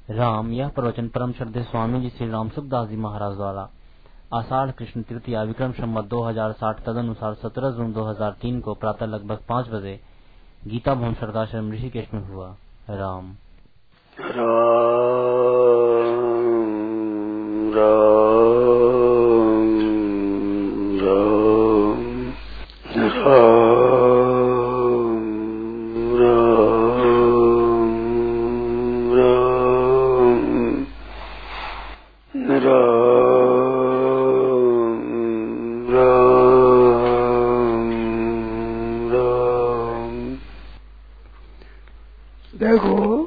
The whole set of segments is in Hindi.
राम। यह प्रवचन परम श्रद्धेय स्वामी जी श्री राम सुखदास जी महाराज द्वारा आषाढ़ कृष्ण तृतीया विक्रम संवत 2060 तदनुसार 17 जून 2003 को प्रातः लगभग 5 बजे गीता भवन सरदाश्रम ऋषिकेश में हुआ। राम देखो,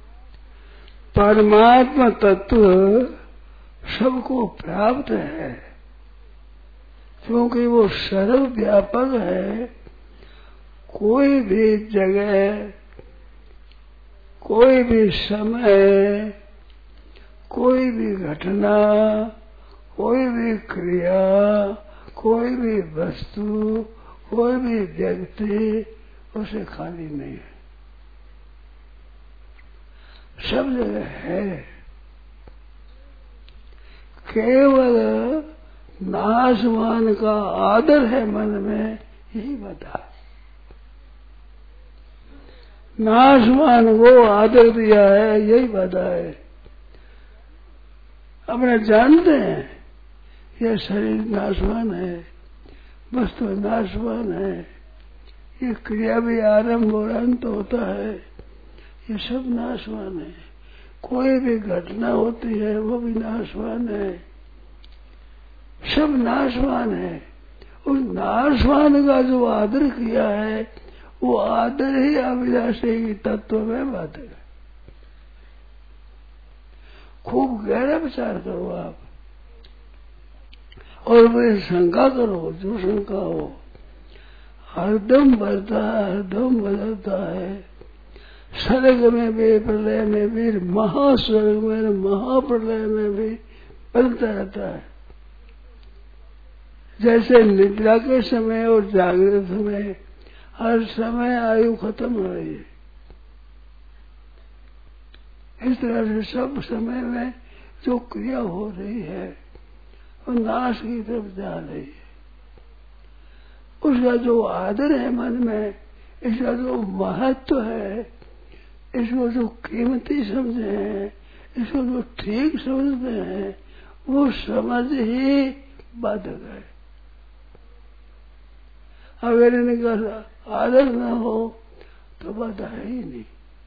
परमात्मा तत्व सबको प्राप्त है, क्योंकि वो सर्वव्यापक है। कोई भी जगह, कोई भी समय, कोई भी घटना, कोई भी क्रिया, कोई भी वस्तु, कोई भी व्यक्ति उसे खाली नहीं है, सब जगह है। केवल नाशवान का आदर है मन में, यही बता। नाशवान को आदर दिया है, यही बता है। अपने जानते हैं यह शरीर नाशवान है, वस्तु नाशवान है, ये क्रिया भी आरंभ और अंत होता है, ये सब नाशवान है। कोई भी घटना होती है वो भी नाशवान है, सब नाशवान है। उस नाशवान का जो आदर किया है वो आदर ही अविनाशी की तत्व में बात है। खूब गहरा विचार करो आप, और वे शंका करो जो शंका हो। हरदम बढ़ता है, हरदम बदलता है। स्वर्ग में भी, प्रलय में भी, महास्वर्ग में, महाप्रलय में भी बदलता रहता है। जैसे निद्रा के समय और जागृत समय हर समय आयु खत्म हो रही है, इस तरह से सब समय में जो क्रिया हो रही है वो नाश की तरफ जा रही है। उसका जो आदर है मन में, इसका जो महत्व है, इसको जो कीमती समझे हैं, इसको जो ठीक समझते हैं, वो समझ ही बाधक है। अगर इनका आदर न हो तो बाधा है ही नहीं,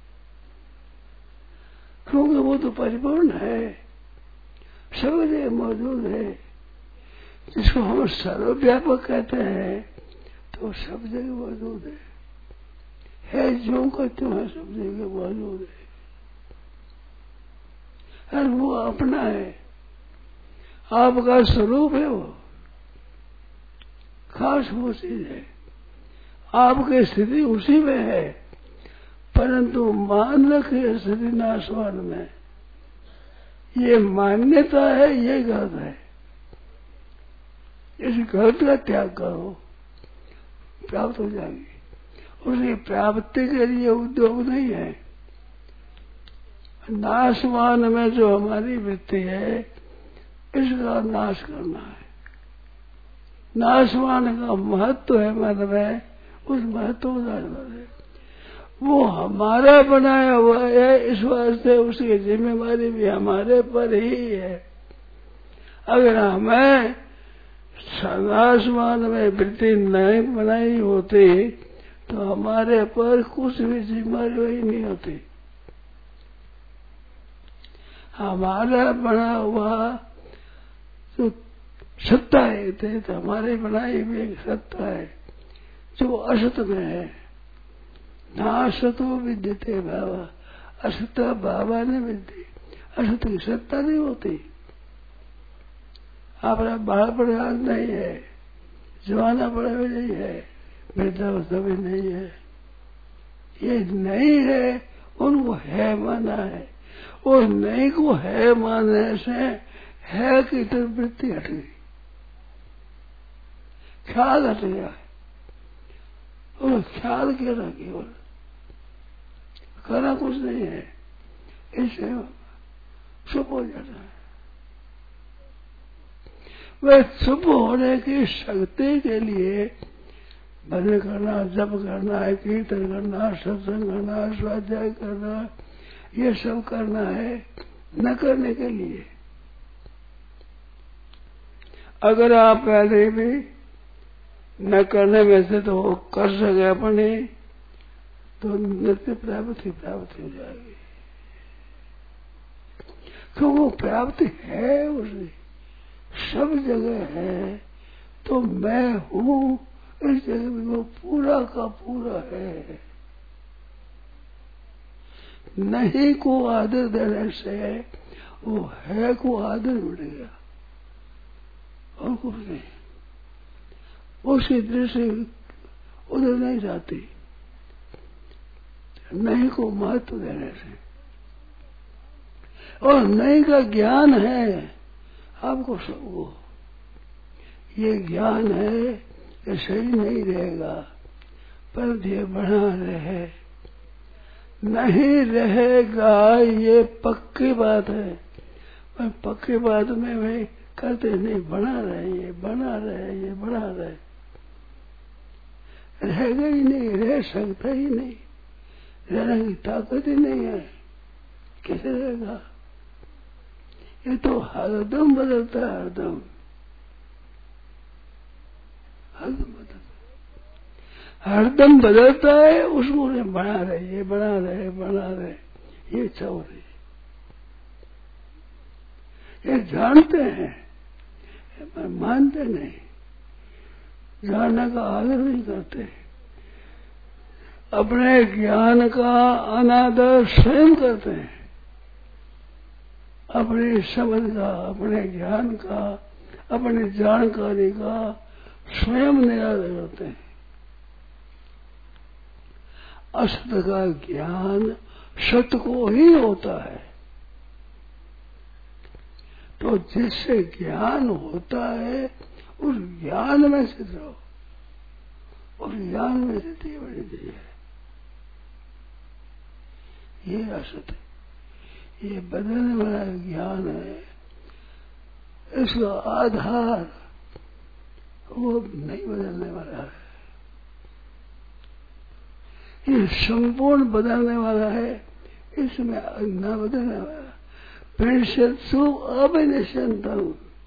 क्योंकि वो तो परिपूर्ण है, सब जगह मौजूद है। जिसको हम सर्वव्यापक कहते हैं तो सब जगह मौजूद है जो कहते हैं, सब जगह मौजूद है। और वो अपना है, आपका स्वरूप है, वो खास वो चीज है, आपकी स्थिति उसी में है। परंतु मान रखे स्थिति नाशवान में, ये मान्यता है, ये गलत है। इस गलत का त्याग करो, प्राप्त हो जाएगी। उसकी प्राप्ति के लिए उद्योग नहीं है। नाशवान में जो हमारी वृत्ति है, इसका नाश करना है। नाशवान का महत्व है मन में, उस महत्व है वो हमारा बनाया हुआ है, इस वास्ते उसकी जिम्मेवारी भी हमारे पर ही है। अगर हमें नाशवान में वृत्ति नहीं बनाई होती तो हमारे पर कुछ भी जिम्मेवारी नहीं होती। हमारा बना हुआ जो सत्ता है, तो हमारे बनाई हुई एक सत्ता है जो असत में है। नासतो विद्यते भावा, असत भावा न विद्य। असत की सत्ता नहीं होती। अपना बालपन याद नहीं है, जवाना बड़ा भी नहीं है, वृद्धावस्था भी नहीं है। ये नहीं है उनको है माना है, और नहीं को है मानने से है की तरफ वृत्ति हट गई, ख्याल हट गया है। और ख्याल केवल करना कुछ नहीं है। इससे चुप हो जाना है। वह चुप होने की शक्ति के लिए भजन करना, जप करना है, कीर्तन करना, सत्संग करना, स्वाध्याय करना, ये सब करना है न करने के लिए। अगर आप पहले भी न करने में से तो कर सके अपने, तो नित्य प्राप्ति हो जाएगी। तो वो प्राप्ति है, उसे सब जगह है। तो मैं हूँ इस जगह में, वो पूरा का पूरा है। नहीं को आदर देने से वो है को आदर मिलेगा और कुछ नहीं। उसकी दृष्टि उधर नहीं जाती, नहीं को महत्व देने से। और नहीं का ज्ञान है आपको सबको, ये ज्ञान है कि शरीर नहीं रहेगा पर ये बना रहे, नहीं रहेगा ये पक्की बात है। पर पक्की बात में भी करते नहीं, बना रहे, ये बना रहे, ये बना रहे, रहेगा ही नहीं, रह सकता ही नहीं, रहने की ताकत ही नहीं है, कैसे रहेगा? ये तो हरदम बदलता है, हरदम हरदम बदलता है। उसको बना रहे, ये बना रहे, बना रहे, ये इच्छा हो रही है। ये जानते हैं पर मानते नहीं, जानने का आदर नहीं करते। अपने ज्ञान का अनादर स्वयं करते हैं, अपनी समझ का, अपने ज्ञान का, अपनी जानकारी का स्वयं निरादर करते हैं। असत का ज्ञान सत्य को ही होता है। तो जिससे ज्ञान होता है उस ज्ञान में स्थित रहो, उस ज्ञान में स्थिति बनी दी है। ये असत है, ये बदलने वाला ज्ञान है। इसका आधार वो नहीं बदलने वाला है, ये संपूर्ण बदलने वाला है, इसमें न बदलने वाला। विनश्यत्सु अविनश्यन्तम्,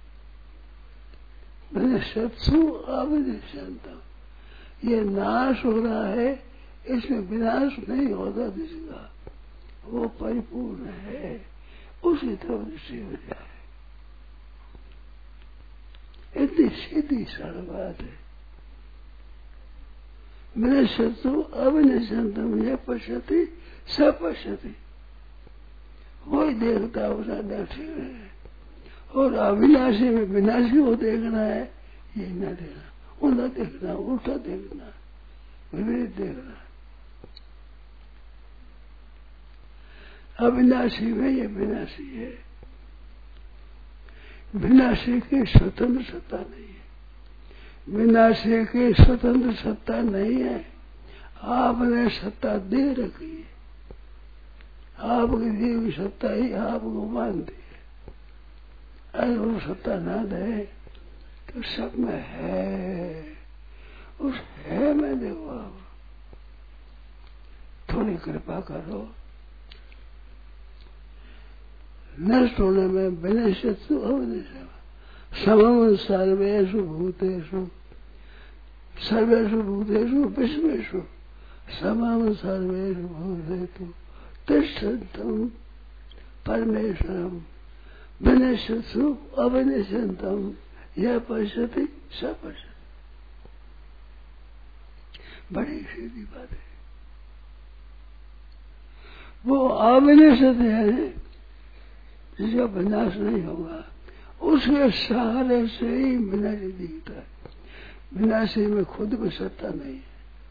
विनश्यत्सु अविनश्यन्तम्, ये नाश हो रहा है, इसमें विनाश नहीं होता जिसका, वो परिपूर्ण है, उसी तरफ दृष्टि हो जाए। इतनी सीधी सरल बात है। विनश्यत्सु अविनश्यन्तम् ये पश्यति स पश्यति, वही देखता उसका दर्शन है। और अविनाशी में विनाशी को देखना है, ये न देखना, उल्टा देखना, उल्टा देखना, विपरीत देखना। अविनाशी में ये विनाशी है। विनाशी की स्वतंत्र सत्ता नहीं है, विनाशी की स्वतंत्र सत्ता नहीं है। आपने सत्ता दे रखी है, आपकी दी हुई सत्ता ही आपको मानती है। अगर वो सत्ता ना दे तो सब में है, उस है में देखो आप, थोड़ी कृपा करो। नष्ट होने में विनश्यत्सु अविनश्यम् समम सर्वेषु भूतेषु, सर्वेषु भूतेषु विश्वेषु समम सर्वेषु भूतेषु तिष्ठन्तम् परमेश्वरम् विनश्यत्सु अविनश्यन्तम् यः पश्यति स पश्यति। बड़ी सीधी बात है। वो अविनश्यत है जिसका विनाश नहीं होगा, उसके सहारे से ही विनाशी दिखता है। विनाशी में खुद में सत्ता नहीं है।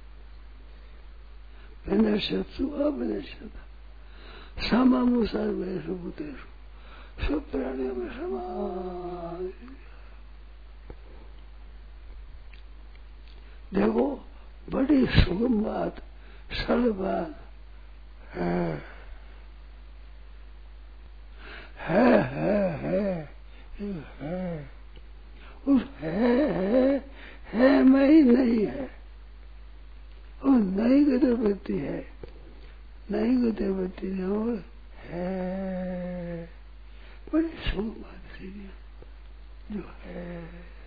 विनश्यत्सु अविनश्यत् समम सर्वेषु भूतेषु, सब प्राणियों में समान। देखो बड़ी सुगम बात, सरल बात है उस है में ही नहीं है। और नहीं गतिवृत्ति है, नहीं गतिवृत्ति नहीं और है। बड़ी शुभ बात है जो है।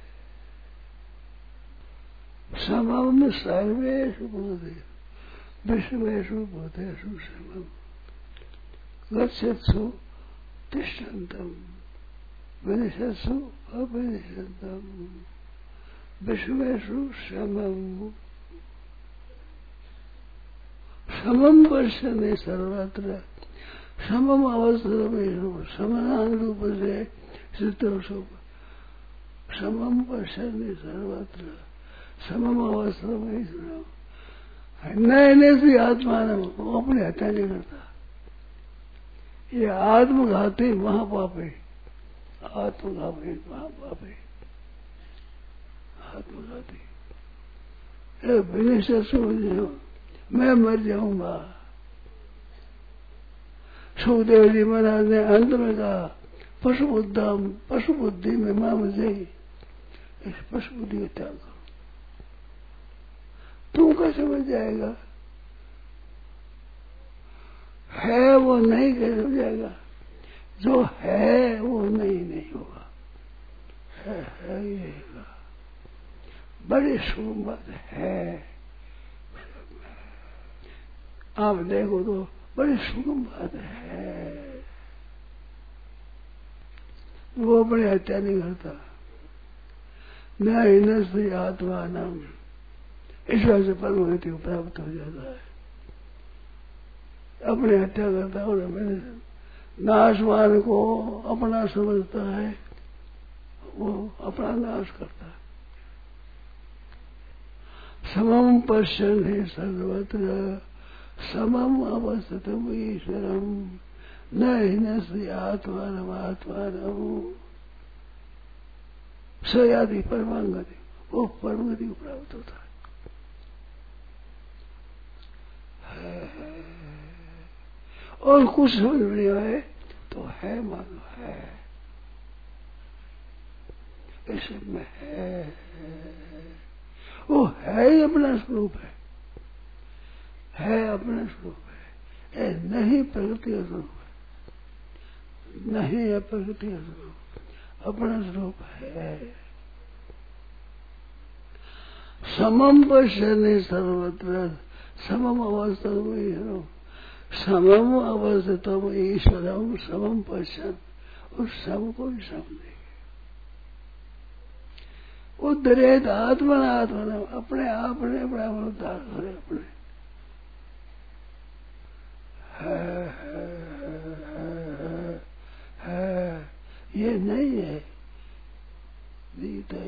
समम सर्वेषु भूतेषु विश्वेषु भूतेषु समम गच्छत्सु तिष्ठन्तम् विनश्यत्सु अविनश्यन्तम् विश्वेषु समम। समम पश्यन्ति सर्वत्र, समम अवस्था में समान रूप से स्थित समम पश्यन्ति सर्वत्र, समम अवस्था में नए से आत्मा ने वो अपनी हत्या नहीं करता। ये आत्मघाती महापापी, आत्मघाती महापापी, आत्मघाती। विनिश्चय समझ मैं मर जाऊंगा। सुखदेव जी महाराज ने अंत में कहा पशु बुद्धि में मां मुझे इस पशु बुद्धि का त्याग करो। तू कैसे समझ जाएगा? है वो नहीं कैसे हो जाएगा? जो है वो नहीं होगा, है ही रहेगा। बड़ी शुभ बात है। आप देखो तो बड़ी सुगम बात है। वो अपनी हत्या नहीं करता। न हिनस्ति आत्मा नाम, इस वजह से परम गति को प्राप्त हो जाता है। अपनी हत्या करता है और नाशवान को अपना समझता है, वो अपना नाश करता है। समम पश्यन्ति सर्वत्र, समम अवस्थितम् ईश्वरम न हिनस्ति आत्मानम् आत्मानम् स याति परमां गति। वो परम गति को प्राप्त होता है। और कुछ समझ में नहीं आए तो है मानो है, ऐसे में है। वो है ही अपना स्वरूप है अपना स्वरूप है। नहीं प्रकृति का स्वरूप है, नहीं है प्रकृति का स्वरूप, अपना स्वरूप है। समम पश्यन्ति सर्वत्र, समम अवस्था में समम अवस्थितम् ईश्वरम समम पश्यन्, उस सम को भी सम देखे। उद्धरेत आत्मना आत्मना, अपने आप ने अपना उद्धार करे। अपने है ये नहीं है, नहीं था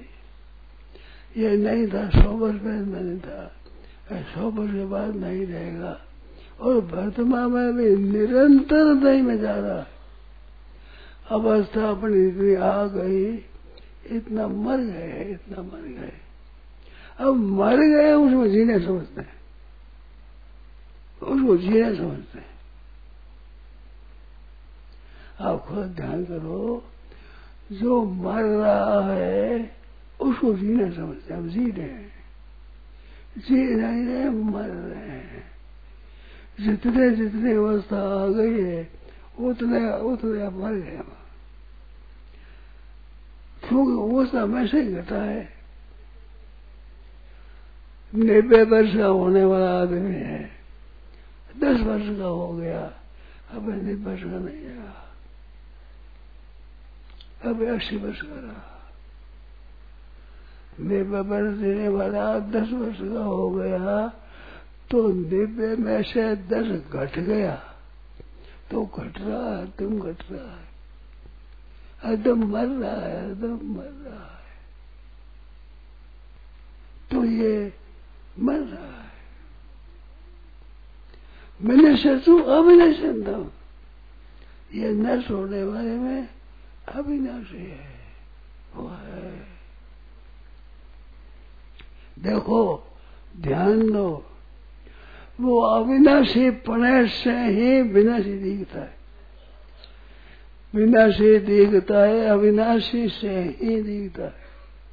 ये नहीं था 100 वर्ष पहले नहीं था, 100 वर्ष के बाद नहीं रहेगा। और वर्तमान में भी निरंतर नहीं में जा रहा। अवस्था अपनी इतनी आ गई, इतना मर गए, इतना मर गए। अब मर गए उसमें जीने समझते हैं, उसको जीने समझते हैं। आप खुद ध्यान करो, जो मर रहा है उसको जीने समझते हैं। हम जी रहे हैं, जी नहीं रहे, मर रहे हैं। जितने जितने अवस्था आ गई है उतने उतने आप मर गए। क्योंकि अवस्था हमेशा ही घटा है। 90 वर्ष का होने वाला आदमी है, 10 वर्ष का हो गया, अब 90 वर्ष का नहीं रहा, अब 80 वर्ष का रहा। 90 वर्ष देने वाला 10 वर्ष का हो गया, तो 90 में से 10 घट गया, तो घट रहा है, तुम घट रहा है, एकदम मर रहा है, एकदम मर रहा है। तो ये मर रहा है। मैंने शत्रु अविनाशंतम, ये नष्ट होने वाले में अविनाशी है, वो है। देखो, ध्यान दो, वो अविनाशी पने से ही विनाशी दिखता है। विनाशी दिखता है, अविनाशी से ही दिखता है।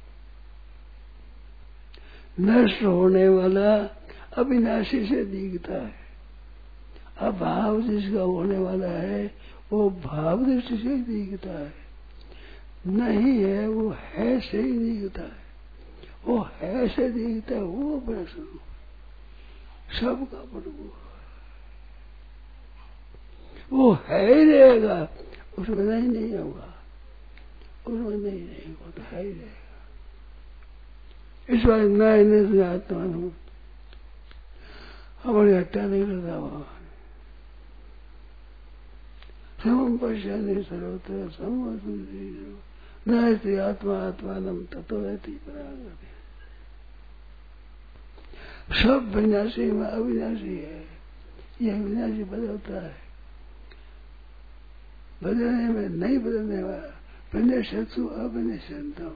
नष्ट होने वाला अविनाशी से दिखता है। अभाव जिसका होने वाला है वो भाव दृष्टि से दिखता है। नहीं है वो है से ही दिखता है। वो है से दिखता है, वो प्रश्न सबका प्रभु वो है ही रहेगा, उसमें नहीं होगा, उसमें नहीं होगा, तो है ही रहेगा। इस बार न आत्मा हमारी हत्या नहीं करता भगवान। समम पश्यामि सर्वत्र समम न आत्मा आत्मानम ततो रहती परागति। सब विनाशी में अविनाशी है। यह विनाशी बदलता है, बदलने में नहीं बदलने वाला। विनश्यत्सु अविनश्यन्तम्,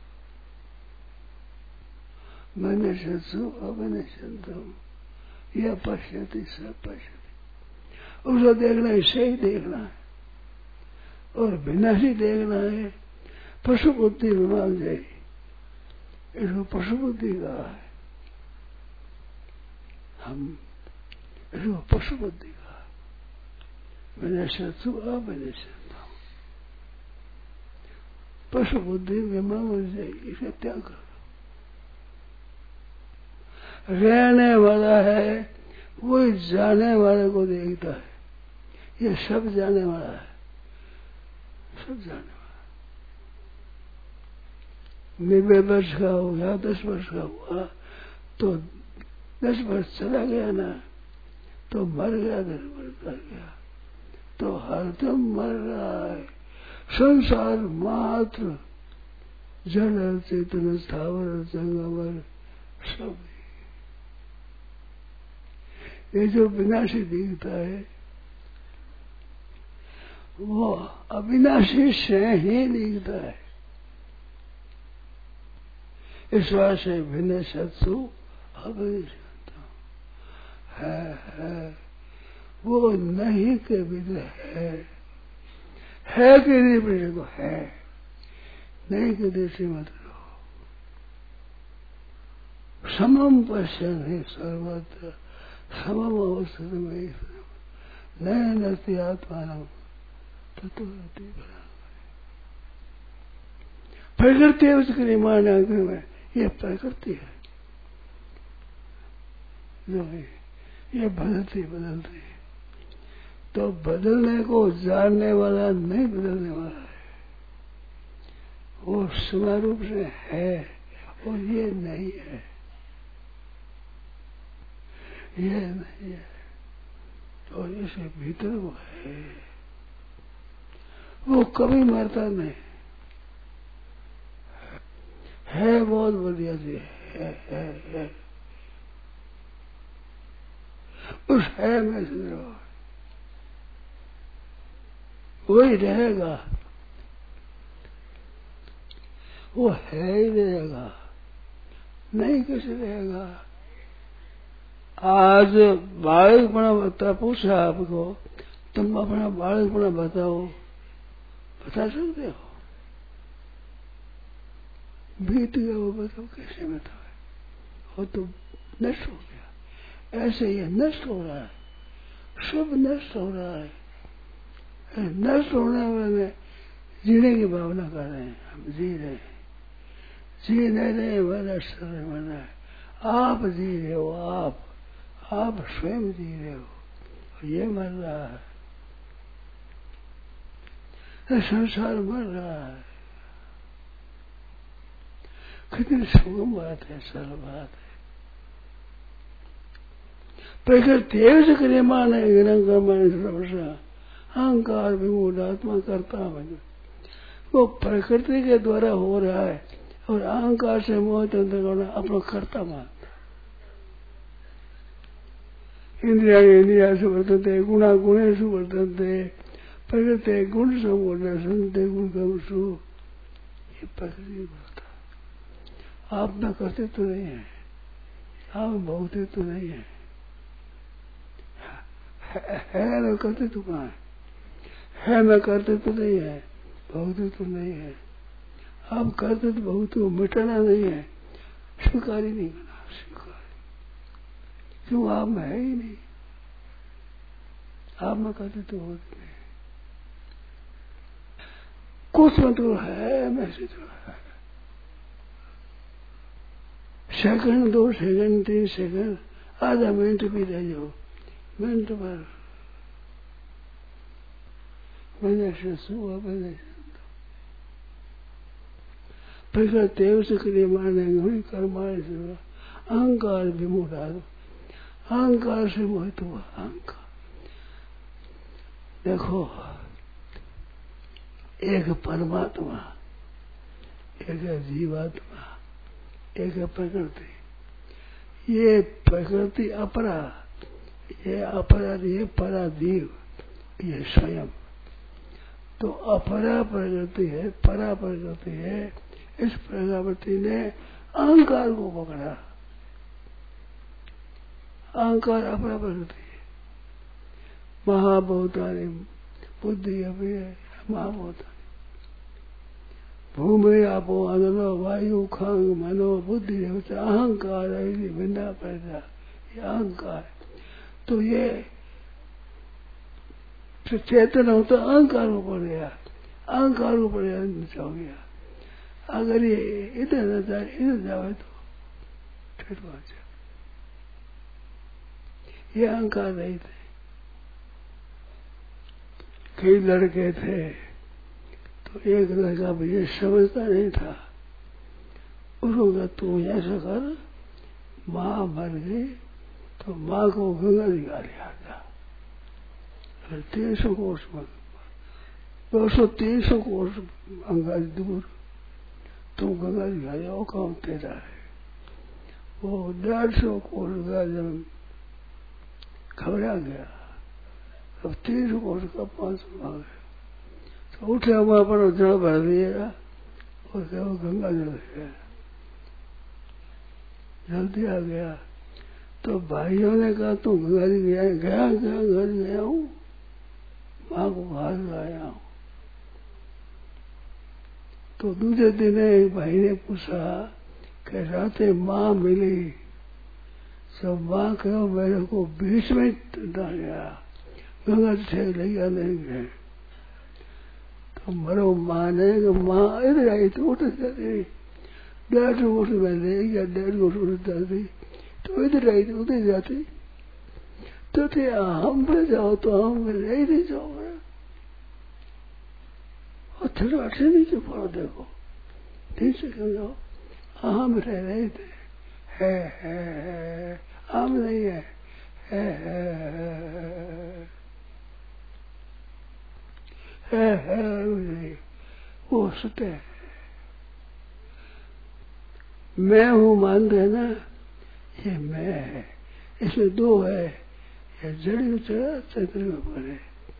विनश्यत्सु अविनश्यन्तम्, यह पश्यति सब पश्यति। उसको देखना है, सही देखना है, और विनाशी देखना है। पशु बुद्धि में मान जाए, इसको पशु बुद्धि कहा है। हम इसको पशु बुद्धि कहा। विनश्यत्सु अविनश्यन्तम्, पशु बुद्धि में मान जाए, इसे त्याग करो। रहने वाला है वही जाने वाले को देखता है। ये सब जाने वाला है, सब जाने वाला। 90 वर्ष का हो गया, 10 वर्ष का हुआ तो 10 वर्ष चला गया ना, तो मर गया, 10 वर्ष कर गया तो हरदम मर रहा है। संसार मात्र जड़ चेतन स्थावर जंगमर सब। ये जो विनाशी दिखता है वो अविनाशी से ही दिखता है। इस बात से विनश्यत्सु अविनश्यन्तम् है वो नहीं के विदे है कि नहीं विदे को है, नहीं के दृष्टि मत रहो। समम पश्यन्ति सर्वत्र समम अवस्थित में नए नस्ति आत्मानम ततो रहती प्रकृति है। उसके लिए माना में ये प्रकृति है जो है ये बदलती बदलती, तो बदलने को जानने वाला नहीं बदलने वाला है। वो स्वरूप से है और ये नहीं है, ये नहीं है, और इसके भीतर वो है। वो कभी मरता नहीं है, बहुत बढ़िया जी है। उस है में से रहो, वही रहेगा, वो है ही रहेगा, नहीं कैसे रहेगा। आज बालकपना बता पूछा आपको, तुम अपना बालकपना बताओ, बता सकते हो? बीत गया वो बताओ, कैसे बताओ? वो तो नष्ट हो गया। ऐसे ही नष्ट हो रहा है, सब नष्ट हो रहा है। नष्ट होने में जीने की भावना कर रहे हैं, हम जी रहे हैं, जी नहीं रहे वाला शरीर बना है। आप जी रहे हो, आप स्वयं जी रहे हो, और ये मर रहा है, संसार मर रहा है। कितनी सुगम बात है, सरल बात है। प्रकृति क्रियमान है अहंकार विमूढ़ आत्मा करता है। वो प्रकृति के द्वारा हो रहा है और अहंकार से मोह तंत्र करना अपना कर्ता मानता। इंद्रिया से वर्तते, गुणा गुणेषु वर्तन्ते, प्रकृति गुण संपूर्ण संते गुण कमसु। ये प्रकृति बोलता, आप में कर्तृत्व नहीं है, आप भौतित्व नहीं है। कर्तृत्व कहाँ है मैं करते तो नहीं है, भोगते तो नहीं है। आप करते तो भोगते हो, मिटाना नहीं है, स्वीकार ही नहीं करना, स्वीकार क्यों? आप में है ही नहीं। आप में करते तो होते नहीं, कुछ में तो है, मैं से तो है। सेकंड, 2 सेकंड, 3 सेकंड, आधा मिनट भी रह जाओ, मिनट भर मैंने सुबह मैंने प्रकृति से क्रिया मानेंगे, कर्माने से अहंकार भी मोटा दो, अहंकार से मोहित हुआ। अहंकार देखो, एक परमात्मा, एक जीवात्मा, एक प्रकृति। ये प्रकृति अपरा, ये अपरा, ये परादीव, ये स्वयं। तो अपरा प्रकृति है, परा प्रकृति है। इस प्रकृति ने अहंकार को पकड़ा। अहंकार अपरा प्रकृति है। महाभूतानि बुद्धि अभी है, महाभूतानि भूमि आपो अनलो वायु खंग मनो बुद्धि अहंकार भिन्ना पैदा, ये अहंकार। तो ये चेतन होता अहंकार को पड़ गया, अहंकार को पड़ गया, नीचा हो गया। अगर ये इधर न जाए, इधर जाए तो ठेठ पहुंच जाए। ये अहंकार नहीं थे। कई लड़के थे, तो एक लड़का भी ये समझता नहीं था। उसको कहा तू ऐसा कर, माँ मर गई तो माँ को गंगा दिखा लिया था। 300 कोस में 200-300 कोस गंगा दूर तुम गंगा दिखा लिया, वो काम तेरा है। वो 150 कोस जब घबरा गया, अब 300 कोस का 500 मांग गया। तो उठे वहां पर जल भर दिएगा और क्या वो गंगा जल है, जल्दी आ गया। तो भाइयों ने कहा तू गंगा जी गया? गया घर गया हूँ, माँ को घास लाया हूँ। तो दूसरे दिन एक भाई ने पूछा कि रातें माँ मिली, जब माँ कहो मेरे को बीच में डाल गया, गंगा से ले गया नहीं गए। तो मरो माँ ने माँ इधर आई तो उठ जाती, 1.5 उठ में ले गया, 1.5 उठ जाती, तो इधर आई तो उधर जाती। तो थे हम पे जाओ तो हम ले नहीं जाओगे, और थोड़ा अच्छे नीचे पड़ो, देखो नीचे क्यों जाओ। हम रह रहे थे, है हम नहीं है वो सत्य है। मैं हूँ मानते है ना, ये मैं है, इसमें 2 है, ये जड़ चैतन्य में पड़े।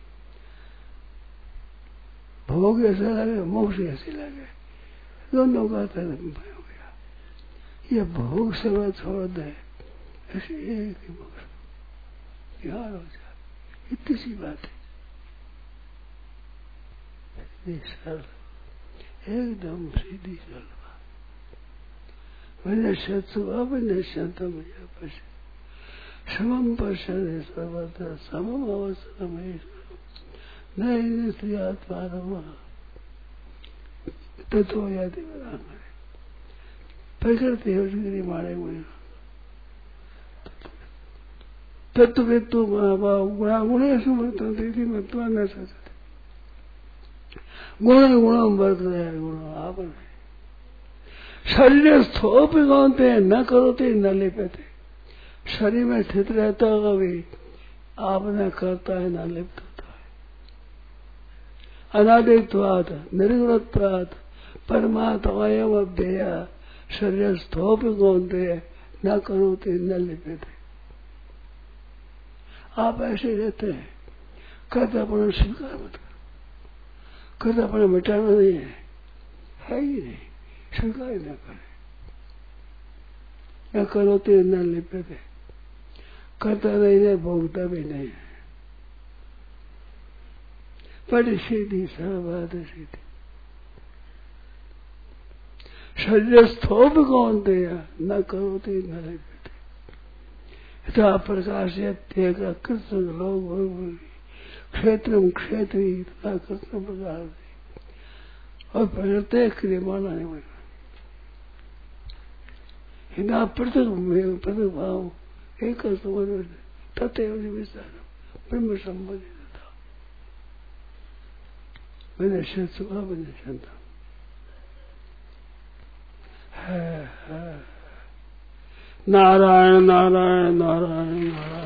भोग ऐसा लगे, मोक्ष ऐसे लगे, दोनों का तरफ हो गया। ये भोग सेवा छोड़ दे, ऐसे एक ही मोक्ष यार हो जाए, इतनी सी बात है। सरल, एकदम सीधी सरल बात। मैंने शत्रु अब निश्चंतम समम पश्य सर्वत्र समम अवसरम नहीं आत्मा तत्व याद प्रकृति है मारे हुए तत्व तो गुणेश मत्वा न सकते, गुण वर्त है, गुण आप शरीर स्थोप गाते हैं, न करोते न लिपते। शरीर में स्थित रहता होगा भी आप न करता है न लिप्त होता है। अनादित्वात् निर्गुणत्वात् परमात्मा अव्यय शरीर स्थोप गाते हैं, न करोते न लिपते। आप ऐसे रहते हैं, कहते अपना स्वीकार मत करो, कहते अपना मिटाना नहीं है ही नहीं, स्वीकार ही न करे। न करोते न लिपते, करता नहीं है, भोगता भी नहीं है। बड़ी सीधी सर्वबाद सीधी। शरीर स्थोप कौन दिया न करो तो न प्रकाश कृष्ण लोग क्षेत्र क्षेत्री तथा कृष्ण प्रकाश और प्रत्येक क्रिया माना नहीं बना हिना पृथक भाव एक तथ्य विस्तार ब्रह्म संबंधित था विनश्य सुखा विनश्यंता है नारायण नारायण नारायण नारायण।